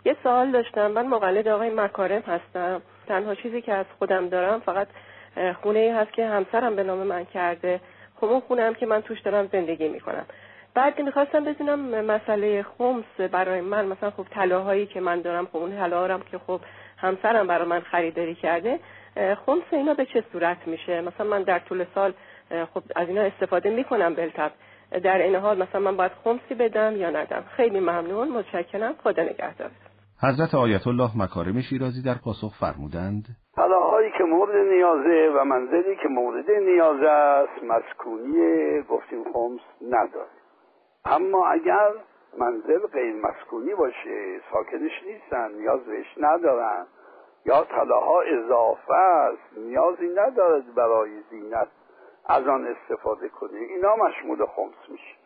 یه سوال داشتم. من مقلد آقای مکارم هستم. تنها چیزی که از خودم دارم فقط خونه‌ای هست که همسرم به نام من کرده. خب اون خونه هم که من توش دارم زندگی میکنم. بعد میخواستم بدونم مسئله خمس برای من، مثلا خب طلاهایی که من دارم، خب اون طلاهام که خب همسرم برای من خریداری کرده، خمس اینا به چه صورت میشه؟ مثلا من در طول سال خب از اینا استفاده میکنم بالطبع، در این حال مثلا من باید خمسی بدم یا ندم؟ خیلی ممنون، متشکرم، خدا نگهدار. حضرت آیت الله مکارم شیرازی در پاسخ فرمودند: طلاهایی که مورد نیازه و منزلی که مورد نیاز است مسکونی گفتیم خمس نداره. اما اگر منزل غیر مسکونی باشه، ساکنش نیستن، نیاز بهش ندارن، یا طلاها اضافه است، نیازی ندارد برای زینت از آن استفاده کنه، اینا مشمول خمس میشه.